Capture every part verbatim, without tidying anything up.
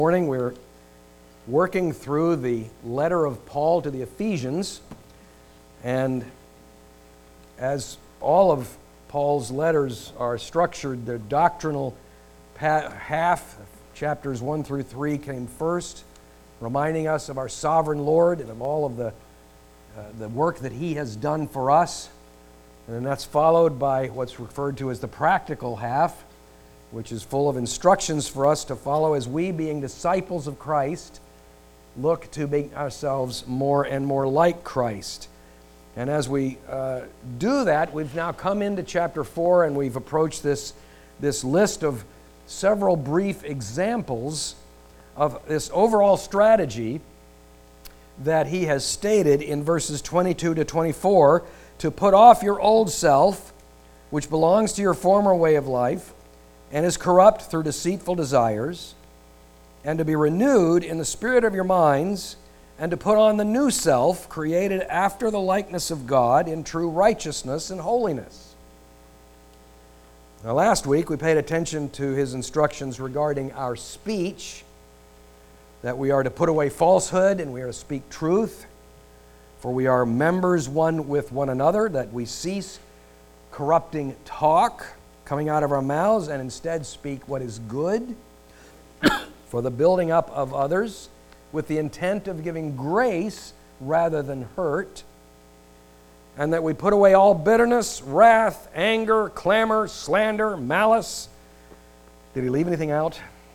Morning, we're working through the letter of Paul to the Ephesians, and as all of Paul's letters are structured, the doctrinal half, chapters one through three, came first, reminding us of our sovereign Lord and of all of the, uh, the work that He has done for us. And then that's followed by what's referred to as the practical half, which is full of instructions for us to follow as we, being disciples of Christ, look to make ourselves more and more like Christ. And as we uh, do that, we've now come into chapter four, and we've approached this, this list of several brief examples of this overall strategy that he has stated in verses twenty-two to twenty-four, to put off your old self, which belongs to your former way of life, and is corrupt through deceitful desires, and to be renewed in the spirit of your minds, and to put on the new self, created after the likeness of God in true righteousness and holiness. Now, last week we paid attention to his instructions regarding our speech, that we are to put away falsehood and we are to speak truth, for we are members one with one another, that we cease corrupting talk coming out of our mouths, and instead speak what is good for the building up of others, with the intent of giving grace rather than hurt, and that we put away all bitterness, wrath, anger, clamor, slander, malice. Did he leave anything out?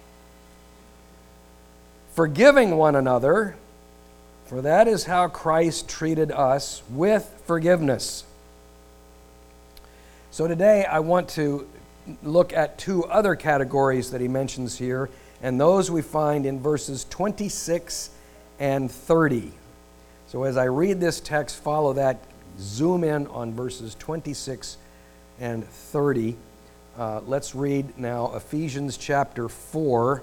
Forgiving one another, for that is how Christ treated us, with forgiveness. So today I want to look at two other categories that he mentions here, and those we find in verses twenty-six and thirty. So as I read this text, follow that, zoom in on verses twenty-six and thirty. Uh, let's read now Ephesians chapter four.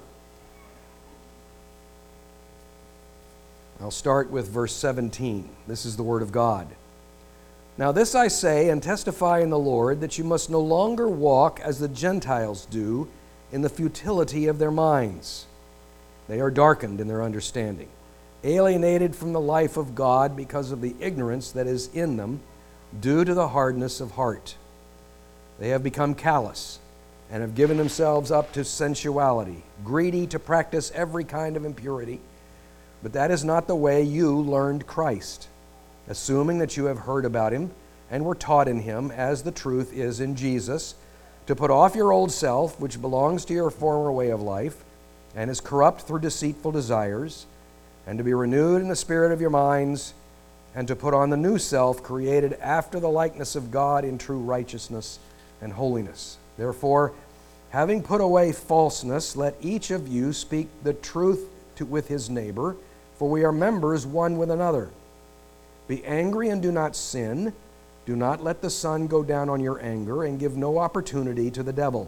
I'll start with verse seventeen. This is the Word of God. Now this I say and testify in the Lord, that you must no longer walk as the Gentiles do, in the futility of their minds. They are darkened in their understanding, alienated from the life of God because of the ignorance that is in them, due to the hardness of heart. They have become callous, and have given themselves up to sensuality, greedy to practice every kind of impurity. But that is not the way you learned Christ, assuming that you have heard about Him and were taught in Him, as the truth is in Jesus, to put off your old self, which belongs to your former way of life, and is corrupt through deceitful desires, and to be renewed in the spirit of your minds, and to put on the new self, created after the likeness of God in true righteousness and holiness. Therefore, having put away falseness, let each of you speak the truth to, with his neighbor, for we are members one with another. Be angry and do not sin. Do not let the sun go down on your anger, and give no opportunity to the devil.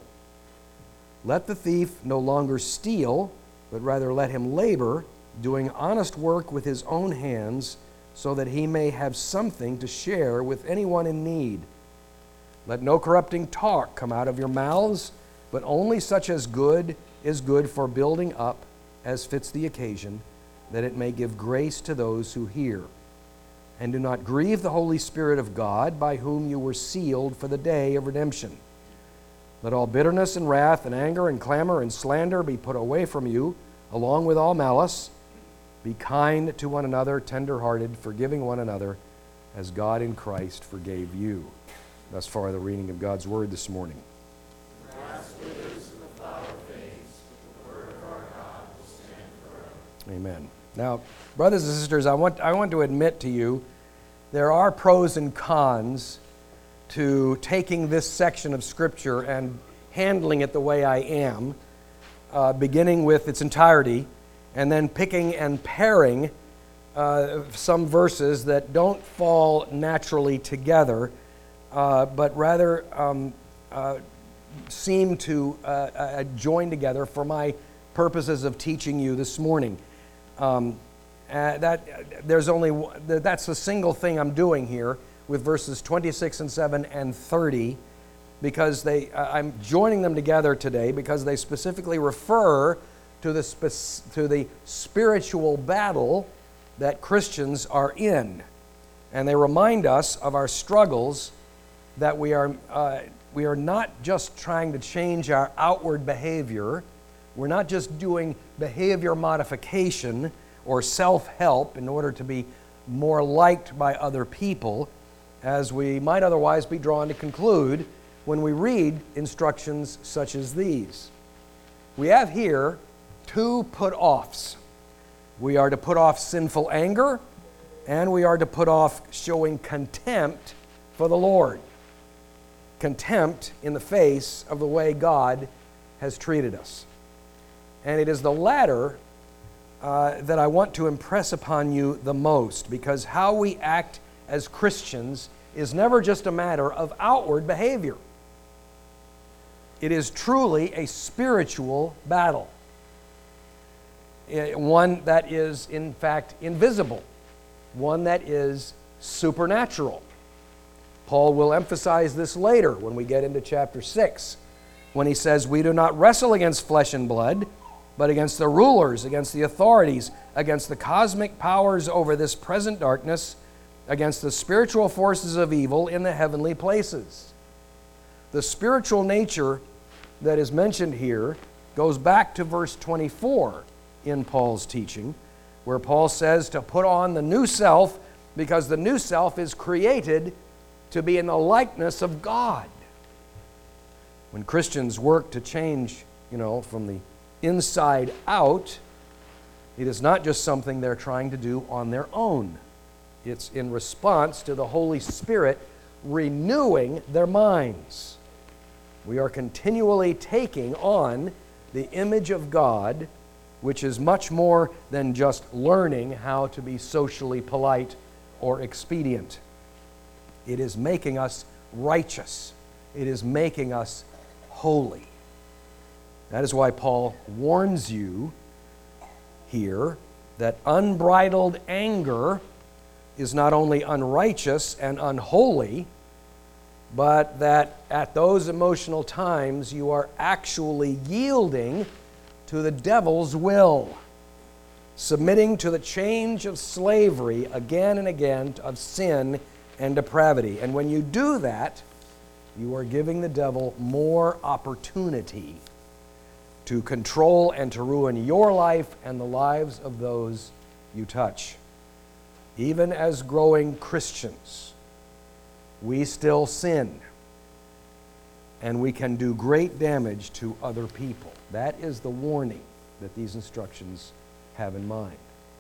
Let the thief no longer steal, but rather let him labor, doing honest work with his own hands, so that he may have something to share with anyone in need. Let no corrupting talk come out of your mouths, but only such as good is good for building up, as fits the occasion, that it may give grace to those who hear. And do not grieve the Holy Spirit of God, by whom you were sealed for the day of redemption. Let all bitterness and wrath and anger and clamor and slander be put away from you, along with all malice. Be kind to one another, tender-hearted, forgiving one another, as God in Christ forgave you. Thus far the reading of God's Word this morning. The grass withers and the flower fades, but the word of our God will stand forever. Amen. Now, brothers and sisters, I want, I want to admit to you, there are pros and cons to taking this section of Scripture and handling it the way I am, uh, beginning with its entirety, and then picking and pairing uh, some verses that don't fall naturally together, uh, but rather um, uh, seem to uh, uh, join together for my purposes of teaching you this morning. Um, uh, that there's only that's the single thing I'm doing here with verses twenty-six and seven and thirty, because they uh, I'm joining them together today because they specifically refer to the, spe- to the spiritual battle that Christians are in. And they remind us of our struggles, that we are, uh, we are not just trying to change our outward behavior. We're not just doing behavior modification or self-help in order to be more liked by other people, as we might otherwise be drawn to conclude when we read instructions such as these. We have here two put-offs. We are to put off sinful anger, and we are to put off showing contempt for the Lord. Contempt in the face of the way God has treated us. And it is the latter uh, that I want to impress upon you the most, because how we act as Christians is never just a matter of outward behavior. It is truly a spiritual battle, one that is, in fact, invisible, one that is supernatural. Paul will emphasize this later when we get into chapter six, when he says, "We do not wrestle against flesh and blood, but against the rulers, against the authorities, against the cosmic powers over this present darkness, against the spiritual forces of evil in the heavenly places." The spiritual nature that is mentioned here goes back to verse twenty-four in Paul's teaching, where Paul says to put on the new self, because the new self is created to be in the likeness of God. When Christians work to change, you know, from the inside out, it is not just something they're trying to do on their own. It's in response to the Holy Spirit renewing their minds. We are continually taking on the image of God, which is much more than just learning how to be socially polite or expedient. It is making us righteous. It is making us holy. That is why Paul warns you here that unbridled anger is not only unrighteous and unholy, but that at those emotional times you are actually yielding to the devil's will, submitting to the change of slavery again and again of sin and depravity. And when you do that, you are giving the devil more opportunity to control and to ruin your life and the lives of those you touch. Even as growing Christians, we still sin, and we can do great damage to other people. That is the warning that these instructions have in mind.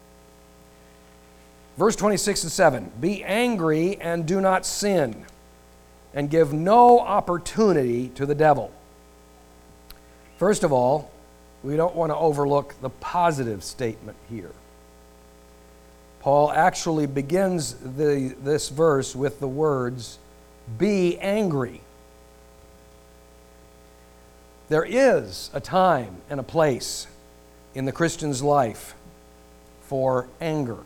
Verse twenty-six and seven, "Be angry and do not sin, and give no opportunity to the devil." First of all, we don't want to overlook the positive statement here. Paul actually begins the, this verse with the words, "Be angry." There is a time and a place in the Christian's life for anger.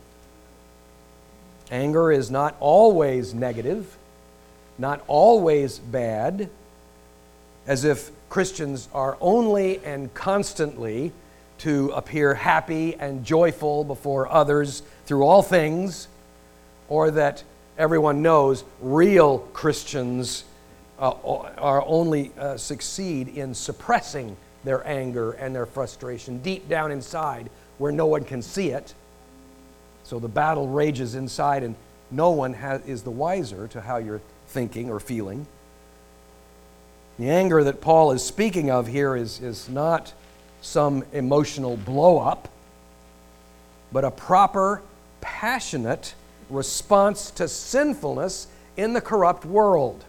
Anger is not always negative, not always bad, as if Christians are only and constantly to appear happy and joyful before others through all things, or that everyone knows real Christians uh, are only uh, succeed in suppressing their anger and their frustration deep down inside where no one can see it. So the battle rages inside and no one has, is the wiser to how you're thinking or feeling. The anger that Paul is speaking of here is, is not some emotional blow-up, but a proper, passionate response to sinfulness in the corrupt world.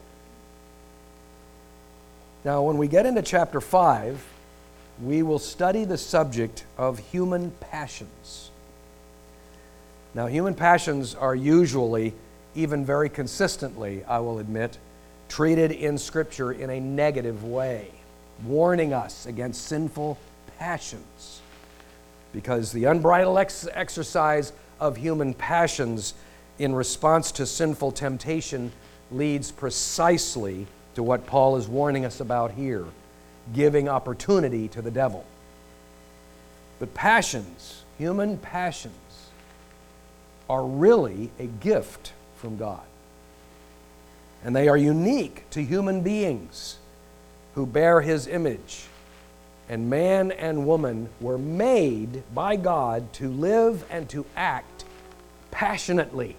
Now, when we get into chapter five, we will study the subject of human passions. Now, human passions are usually, even very consistently, I will admit, treated in Scripture in a negative way, warning us against sinful passions. Because the unbridled ex- exercise of human passions in response to sinful temptation leads precisely to what Paul is warning us about here, giving opportunity to the devil. But passions, human passions, are really a gift from God. And they are unique to human beings who bear His image. And man and woman were made by God to live and to act passionately.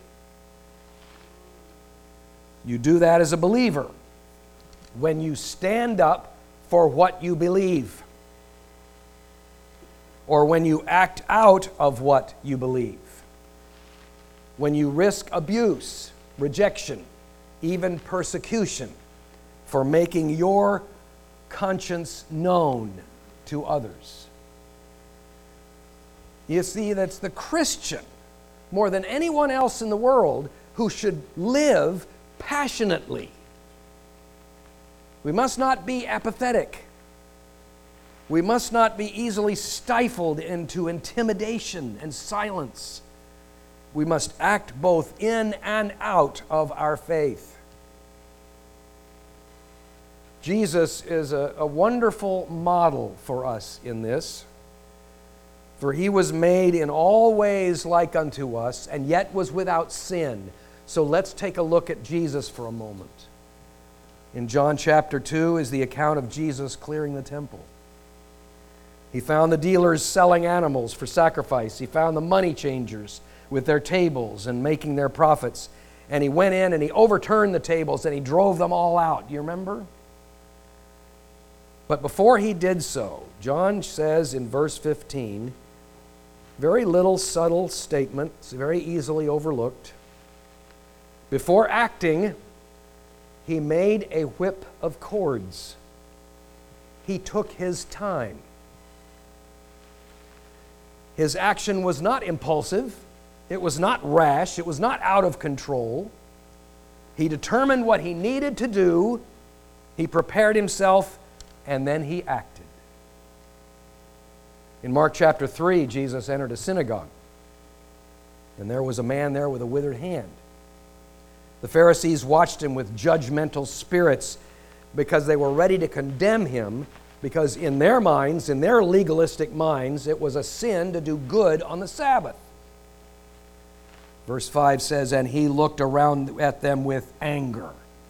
You do that as a believer when you stand up for what you believe, or when you act out of what you believe, when you risk abuse, rejection, even persecution for making your conscience known to others. You see, that's the Christian, more than anyone else in the world, who should live passionately. We must not be apathetic. We must not be easily stifled into intimidation and silence. We must act both in and out of our faith. Jesus is a, a wonderful model for us in this, for He was made in all ways like unto us, and yet was without sin. So let's take a look at Jesus for a moment. In John chapter two is the account of Jesus clearing the temple. He found the dealers selling animals for sacrifice. He found the money changers with their tables and making their profits. And He went in and He overturned the tables and He drove them all out. Do you remember? But before He did so, John says in verse fifteen, very little subtle statement, it's very easily overlooked. Before acting, He made a whip of cords. He took His time. His action was not impulsive. It was not rash. It was not out of control. He determined what He needed to do. He prepared Himself, and then He acted. In Mark chapter three, Jesus entered a synagogue, and there was a man there with a withered hand. The Pharisees watched Him with judgmental spirits because they were ready to condemn Him, because in their minds, in their legalistic minds, it was a sin to do good on the Sabbath. Verse five says, and He looked around at them with anger,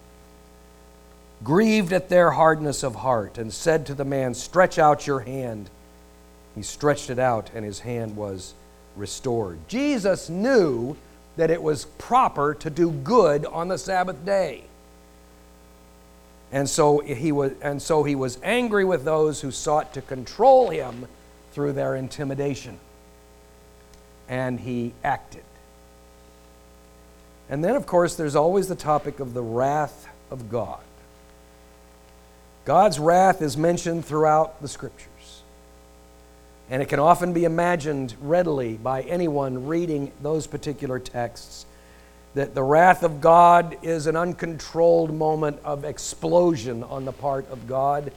grieved at their hardness of heart, and said to the man, stretch out your hand. He stretched it out, and his hand was restored. Jesus knew that it was proper to do good on the Sabbath day. And so he was, and so he was angry with those who sought to control Him through their intimidation. And He acted. And then, of course, there's always the topic of the wrath of God. God's wrath is mentioned throughout the Scriptures. And it can often be imagined readily by anyone reading those particular texts that the wrath of God is an uncontrolled moment of explosion on the part of God.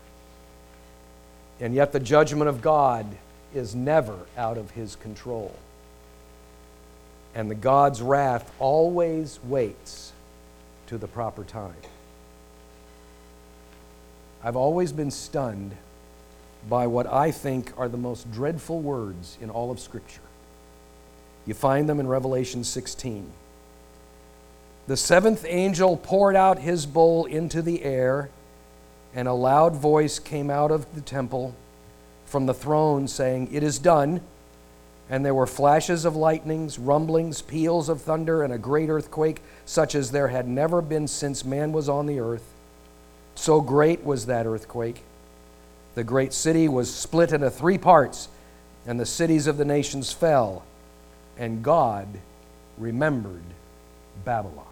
And yet the judgment of God is never out of His control. And the God's wrath always waits to the proper time. I've always been stunned by what I think are the most dreadful words in all of Scripture. You find them in Revelation sixteen. The seventh angel poured out his bowl into the air, and a loud voice came out of the temple from the throne saying, it is done. And there were flashes of lightnings, rumblings, peals of thunder, and a great earthquake, such as there had never been since man was on the earth. So great was that earthquake. The great city was split into three parts, and the cities of the nations fell, and God remembered Babylon.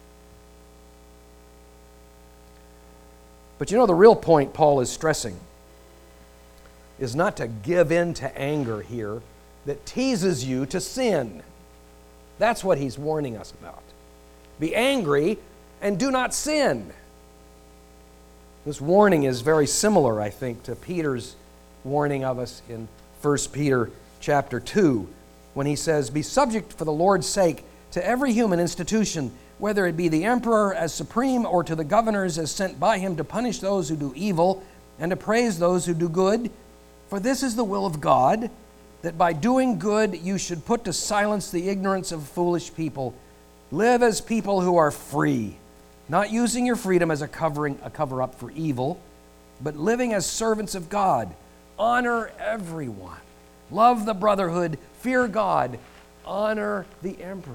But you know, the real point Paul is stressing is not to give in to anger here that teases you to sin. That's what he's warning us about. Be angry and do not sin. This warning is very similar, I think, to Peter's warning of us in First Peter chapter two, when he says, be subject for the Lord's sake to every human institution, whether it be the emperor as supreme or to the governors as sent by him to punish those who do evil and to praise those who do good. For this is the will of God, that by doing good you should put to silence the ignorance of foolish people. Live as people who are free, not using your freedom as a covering, a cover-up for evil, but living as servants of God. Honor everyone. Love the brotherhood. Fear God. Honor the emperor.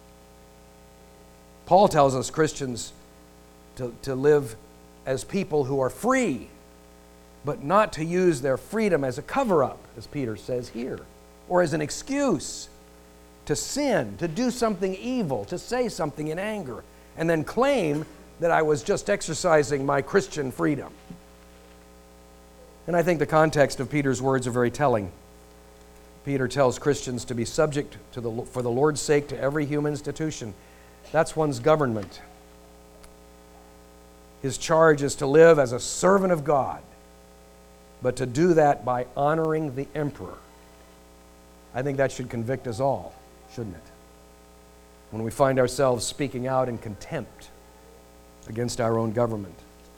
Paul tells us Christians to, to live as people who are free, but not to use their freedom as a cover-up, as Peter says here, or as an excuse to sin, to do something evil, to say something in anger, and then claim that I was just exercising my Christian freedom. And I think the context of Peter's words are very telling. Peter tells Christians to be subject to the, for the Lord's sake to every human institution. That's one's government. His charge is to live as a servant of God, but to do that by honoring the emperor. I think that should convict us all, shouldn't it? When we find ourselves speaking out in contempt against our own government.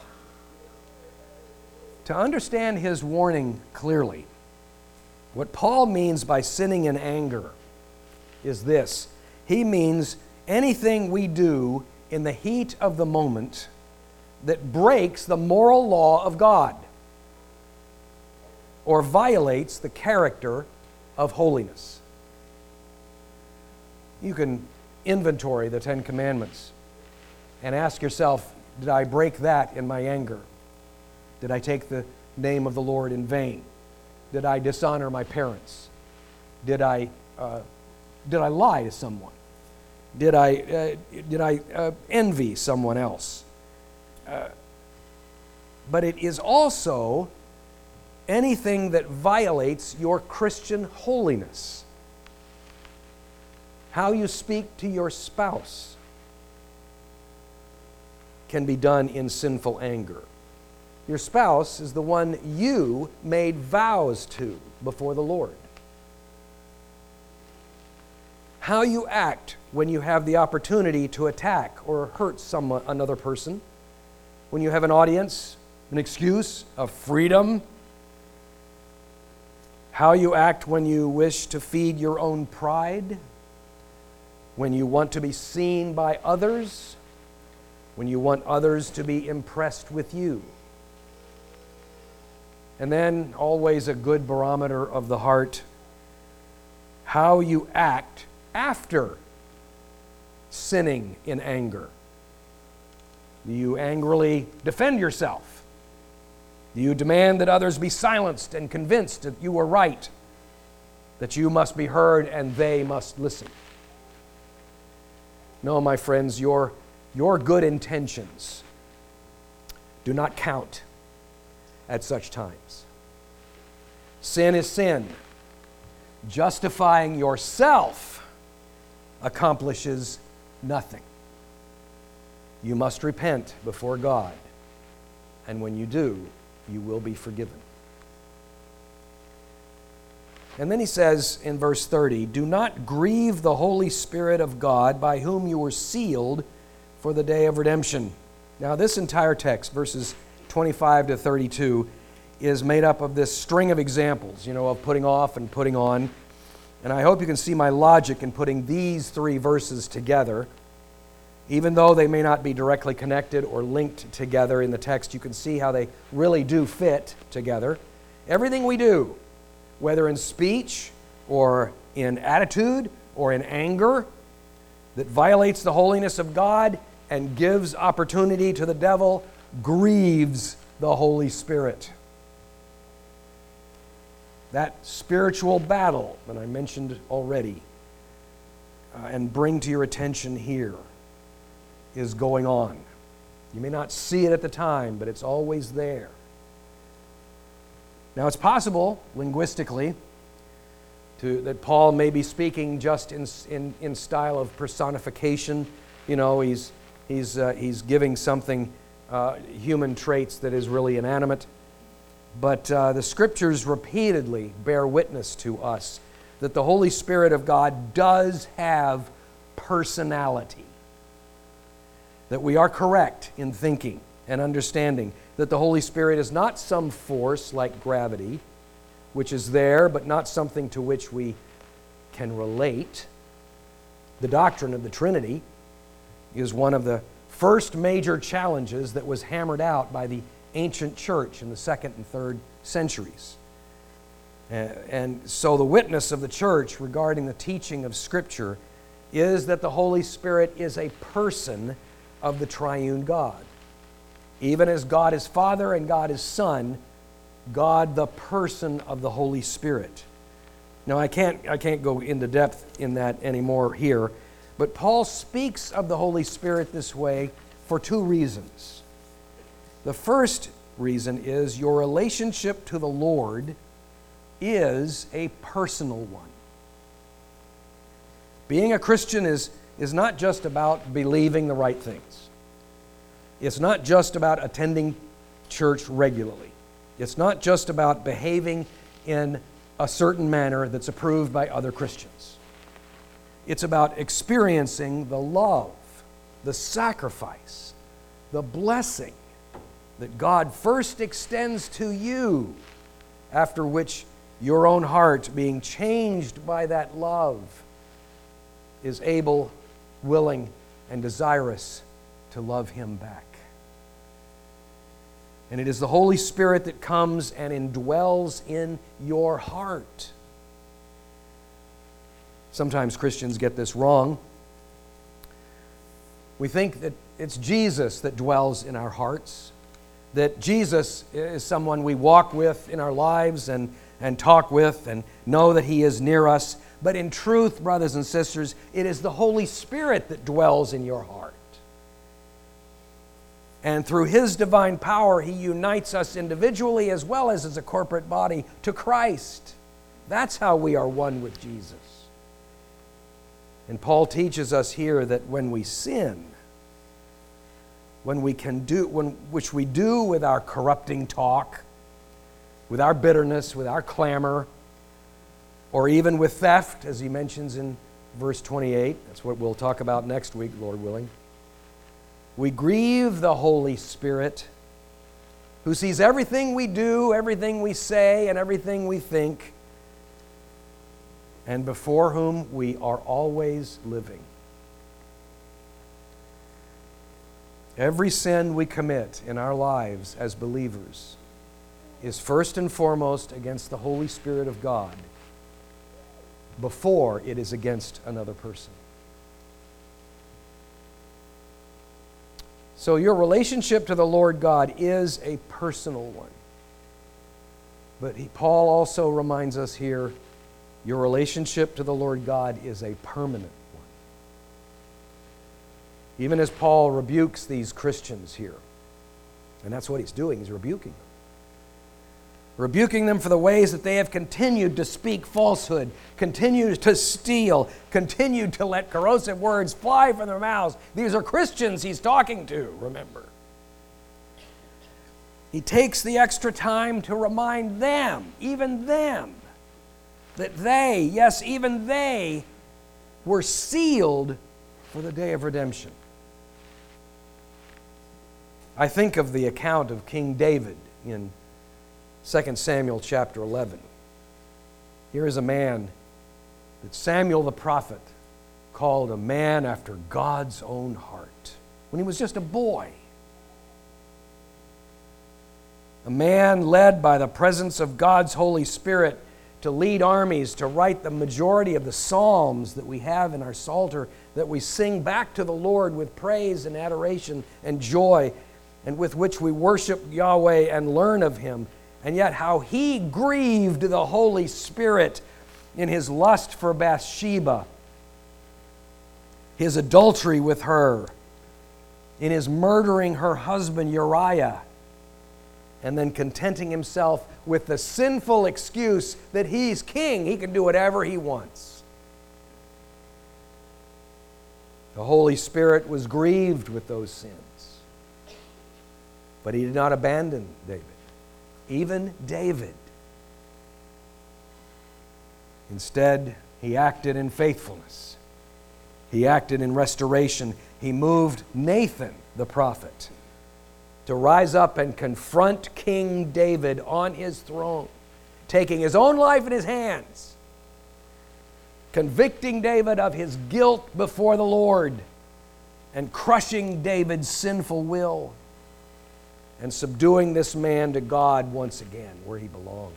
To understand his warning clearly, what Paul means by sinning in anger is this. He means anything we do in the heat of the moment that breaks the moral law of God or violates the character of holiness. You can inventory the Ten Commandments and ask yourself, did I break that in my anger? Did I take the name of the Lord in vain? Did I dishonor my parents? Did I, uh, did I lie to someone? Did I, uh, did I uh, envy someone else? Uh, but it is also anything that violates your Christian holiness. How you speak to your spouse can be done in sinful anger. Your spouse is the one you made vows to before the Lord. How you act when you have the opportunity to attack or hurt someone, another person, when you have an audience, an excuse, a freedom. How you act when you wish to feed your own pride, when you want to be seen by others, when you want others to be impressed with you. And then, always a good barometer of the heart, how you act after sinning in anger. Do you angrily defend yourself? Do you demand that others be silenced and convinced that you are right, that you must be heard and they must listen? No, my friends, your, your good intentions do not count at such times. Sin is sin. Justifying yourself accomplishes nothing. You must repent before God, and when you do, you will be forgiven. And then he says in verse thirty, do not grieve the Holy Spirit of God, by whom you were sealed for the day of redemption. Now, this entire text, verses twenty-five to thirty-two, is made up of this string of examples, you know, of putting off and putting on. And I hope you can see my logic in putting these three verses together. Even though they may not be directly connected or linked together in the text, you can see how they really do fit together. Everything we do, whether in speech or in attitude or in anger, that violates the holiness of God and gives opportunity to the devil, grieves the Holy Spirit. That spiritual battle that I mentioned already uh, and bring to your attention here is going on. You may not see it at the time, but it's always there. Now, it's possible, linguistically, to, that Paul may be speaking just in, in, in style of personification. You know, he's, he's, uh, he's giving something, uh, human traits that is really inanimate. But uh, the Scriptures repeatedly bear witness to us that the Holy Spirit of God does have personality. That we are correct in thinking and understanding that the Holy Spirit is not some force like gravity which is there, but not something to which we can relate. The doctrine of the Trinity is one of the first major challenges that was hammered out by the ancient church in the second and third centuries. And so the witness of the church regarding the teaching of Scripture is that the Holy Spirit is a person of the triune God. Even as God is Father and God is Son, God the person of the Holy Spirit. Now I can't, I can't go into depth in that anymore here, but Paul speaks of the Holy Spirit this way for two reasons. The first reason is your relationship to the Lord is a personal one. Being a Christian is, is not just about believing the right things. It's not just about attending church regularly. It's not just about behaving in a certain manner that's approved by other Christians. It's about experiencing the love, the sacrifice, the blessing that God first extends to you, after which your own heart, being changed by that love, is able, willing, and desirous to love Him back. And it is the Holy Spirit that comes and indwells in your heart. Sometimes Christians get this wrong. We think that it's Jesus that dwells in our hearts, that Jesus is someone we walk with in our lives and, and talk with and know that He is near us. But in truth, brothers and sisters, it is the Holy Spirit that dwells in your heart. And through His divine power, He unites us individually as well as as a corporate body to Christ. That's how we are one with Jesus. And Paul teaches us here that when we sin, when we can do, when, which we do with our corrupting talk, with our bitterness, with our clamor, or even with theft, as he mentions in verse twenty-eight. That's what we'll talk about next week, Lord willing. We grieve the Holy Spirit, who sees everything we do, everything we say, and everything we think, and before whom we are always living. Every sin we commit in our lives as believers is first and foremost against the Holy Spirit of God before it is against another person. So your relationship to the Lord God is a personal one. But he, Paul also reminds us here, your relationship to the Lord God is a permanent one. Even as Paul rebukes these Christians here, and that's what he's doing, he's rebuking them. Rebuking them for the ways that they have continued to speak falsehood, continued to steal, continued to let corrosive words fly from their mouths. These are Christians he's talking to, remember. He takes the extra time to remind them, even them, that they, yes, even they, were sealed for the day of redemption. I think of the account of King David in Second Samuel chapter eleven. Here is a man that Samuel the prophet called a man after God's own heart when he was just a boy. A man led by the presence of God's Holy Spirit to lead armies, to write the majority of the psalms that we have in our Psalter, that we sing back to the Lord with praise and adoration and joy, and with which we worship Yahweh and learn of Him. And yet how he grieved the Holy Spirit in his lust for Bathsheba, his adultery with her, in his murdering her husband Uriah, and then contenting himself with the sinful excuse that he's king, he can do whatever he wants. The Holy Spirit was grieved with those sins, but He did not abandon David. Even David. Instead, he acted in faithfulness. He acted in restoration. He moved Nathan, the prophet, to rise up and confront King David on his throne, taking his own life in his hands, convicting David of his guilt before the Lord, and crushing David's sinful will, and subduing this man to God once again, where he belonged.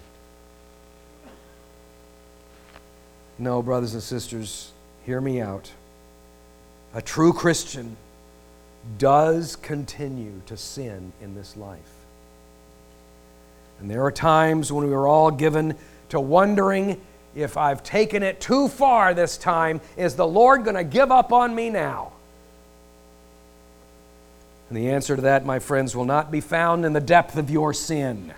No, brothers and sisters, hear me out. A true Christian does continue to sin in this life. And there are times when we are all given to wondering, if I've taken it too far this time, is the Lord going to give up on me now? And the answer to that, my friends, will not be found in the depth of your sin.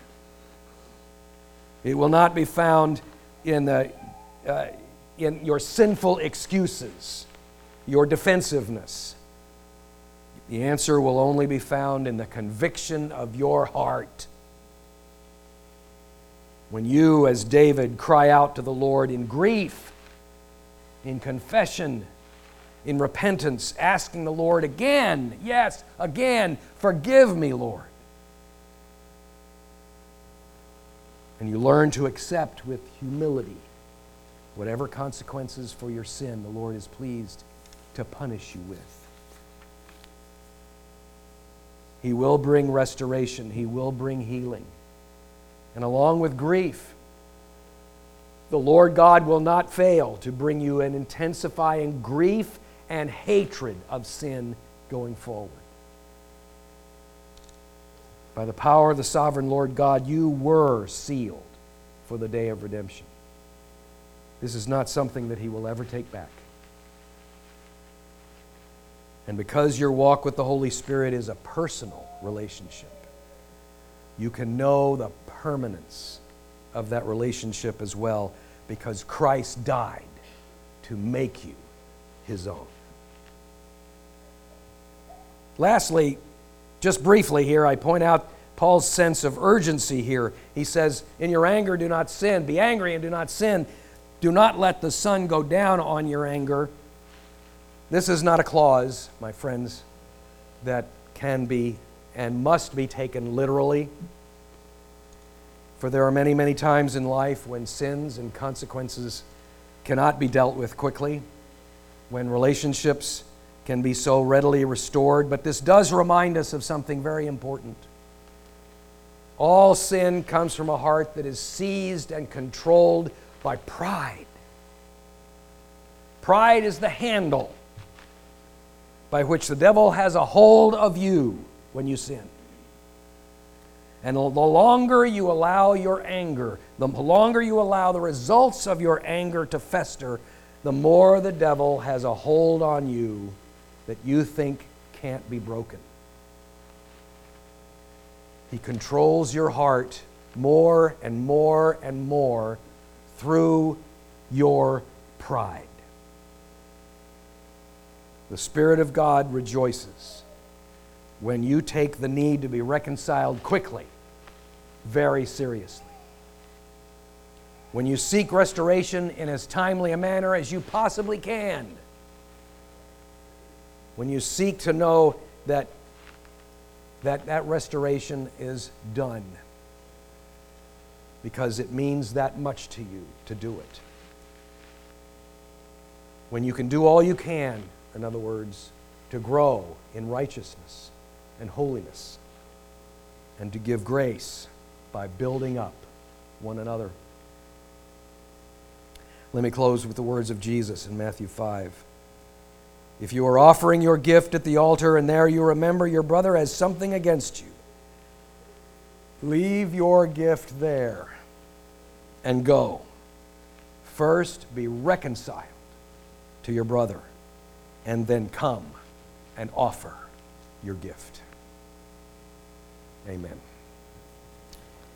It will not be found in, the, uh, in your sinful excuses, your defensiveness. The answer will only be found in the conviction of your heart. When you, as David, cry out to the Lord in grief, in confession, in repentance, asking the Lord again, yes, again, forgive me, Lord. And you learn to accept with humility whatever consequences for your sin the Lord is pleased to punish you with. He will bring restoration. He will bring healing. And along with grief, the Lord God will not fail to bring you an intensifying grief and hatred of sin going forward. By the power of the sovereign Lord God, you were sealed for the day of redemption. This is not something that He will ever take back. And because your walk with the Holy Spirit is a personal relationship, you can know the permanence of that relationship as well, because Christ died to make you His own. Lastly, just briefly here, I point out Paul's sense of urgency here. He says, in your anger do not sin. Be angry and do not sin. Do not let the sun go down on your anger. This is not a clause, my friends, that can be and must be taken literally. For there are many, many times in life when sins and consequences cannot be dealt with quickly, when relationships can be so readily restored. But this does remind us of something very important. All sin comes from a heart that is seized and controlled by pride. Pride is the handle by which the devil has a hold of you when you sin. And the longer you allow your anger, the longer you allow the results of your anger to fester, the more the devil has a hold on you that you think can't be broken. He controls your heart more and more and more through your pride. The Spirit of God rejoices when you take the need to be reconciled quickly, very seriously. When you seek restoration in as timely a manner as you possibly can. When you seek to know that that, that restoration is done because it means that much to you to do it. When you can do all you can, in other words, to grow in righteousness and holiness, and to give grace by building up one another. Let me close with the words of Jesus in Matthew five. If you are offering your gift at the altar and there you remember your brother has something against you, leave your gift there and go. First be reconciled to your brother, and then come and offer your gift. Amen.